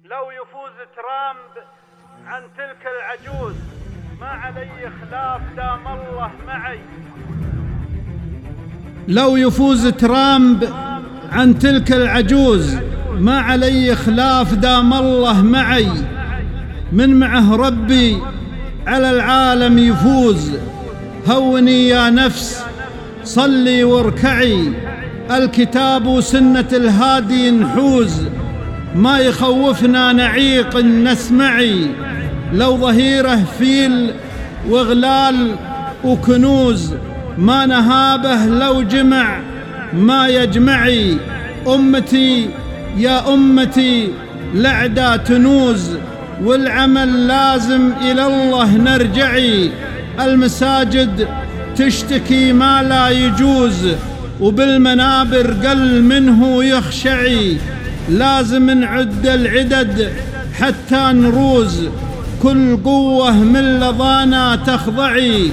لو يفوز ترامب عن تلك العجوز ما علي خلاف دام الله معي. لو يفوز ترامب عن تلك العجوز ما علي خلاف دام الله معي. من معه ربي على العالم يفوز. هوني يا نفس صلي واركعي، الكتاب وسنة الهادي نحوز. ما يخوفنا نعيق نسمعي، لو ظهيره فيل وغلال وكنوز. ما نهابه لو جمع ما يجمعي. أمتي يا أمتي لعدا تنوز، والعمل لازم إلى الله نرجعي. المساجد تشتكي ما لا يجوز، وبالمنابر قل منه يخشعي. لازم نعد العدد حتى نروز، كل قوة من لظانا تخضعي.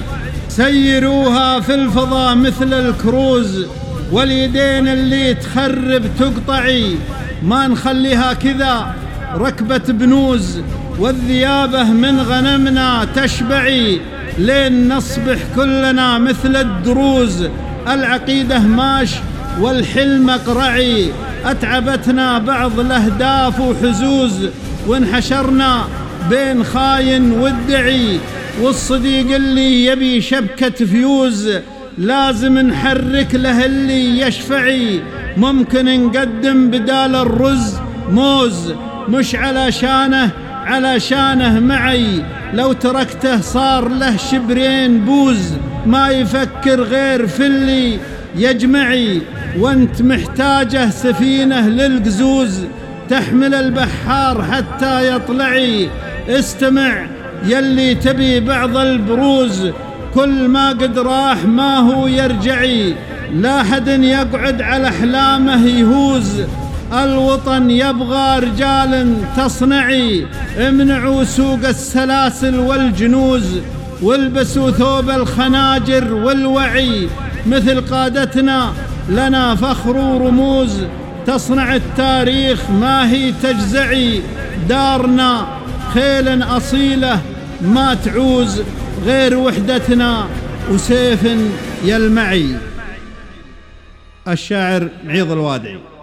سيروها في الفضاء مثل الكروز، واليدين اللي تخرب تقطعي. ما نخليها كذا ركبة بنوز، والذيابة من غنمنا تشبعي. لين نصبح كلنا مثل الدروز، العقيدة ماش والحلم قرعي. أتعبتنا بعض الأهداف وحزوز، وانحشرنا بين خاين وادعي. والصديق اللي يبي شبكة فيوز لازم نحرك له اللي يشفعي. ممكن نقدم بدال الرز موز، مش علشانه علشانه معي. لو تركته صار له شبرين بوز، ما يفكر غير في اللي يجمعي. وانت محتاجه سفينة للقزوز، تحمل البحار حتى يطلعي. استمع يلي تبي بعض البروز، كل ما قد راح ما هو يرجعي. لا حد يقعد على أحلامه يهوز، الوطن يبغى رجال تصنعي. امنعوا سوق السلاسل والجنوز، والبسوا ثوب الخناجر والوعي. مثل قادتنا لنا فخر ورموز، تصنع التاريخ ما هي تجزعي. دارنا خيل أصيلة ما تعوز، غير وحدتنا وسيف يلمعي. الشاعر معيض الوادعي.